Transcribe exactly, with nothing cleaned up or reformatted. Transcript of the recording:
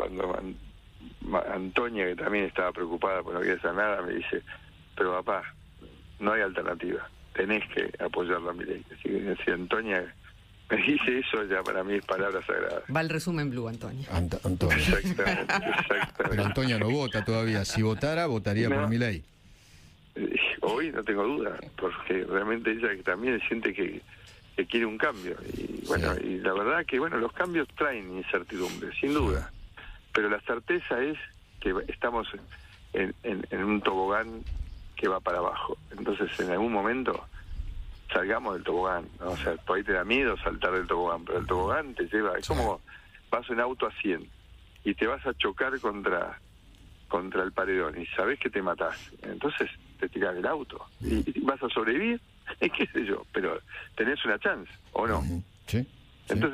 cuando An- Ma- Antonia, que también estaba preocupada por no quería hacer nada, me dice, pero papá, no hay alternativa, tenés que apoyarla a Milei. Así que si Antonia me dice eso, ya para mí es palabra sagrada. Va el resumen Blue, Antonio. Ant- Antonio. Exactamente, exactamente. Pero Antonio no vota todavía. Si votara, votaría No. por Milei. Eh, Hoy no tengo duda, porque realmente ella que también siente que, que quiere un cambio. Y bueno, Sí. y la verdad que bueno, los cambios traen incertidumbre, sin duda. Pero la certeza es que estamos en, en, en un tobogán que va para abajo. Entonces, en algún momento salgamos del tobogán, ¿no? O sea, por ahí te da miedo saltar del tobogán, pero el tobogán te lleva, es Sí. como vas en auto a cien y te vas a chocar contra contra el paredón y sabés que te matás, entonces te tirás del auto y, y vas a sobrevivir, qué sé yo, pero tenés una chance, ¿o no? Ujú. Sí. Sí. Entonces